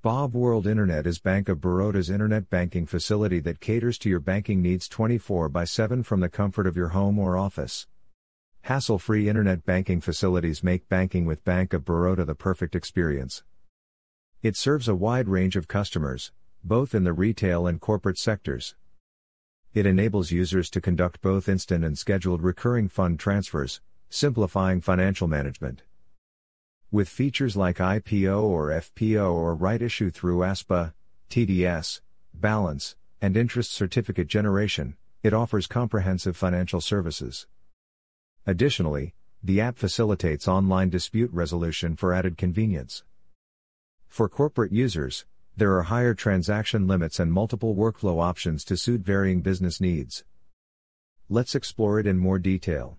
Bob World Internet is Bank of Baroda's internet banking facility that caters to your banking needs 24/7 from the comfort of your home or office. Hassle-free internet banking facilities make banking with Bank of Baroda the perfect experience. It serves a wide range of customers, both in the retail and corporate sectors. It enables users to conduct both instant and scheduled recurring fund transfers, simplifying financial management. With features like IPO or FPO or right issue through ASPA, TDS, balance, and interest certificate generation, it offers comprehensive financial services. Additionally, the app facilitates online dispute resolution for added convenience. For corporate users, there are higher transaction limits and multiple workflow options to suit varying business needs. Let's explore it in more detail.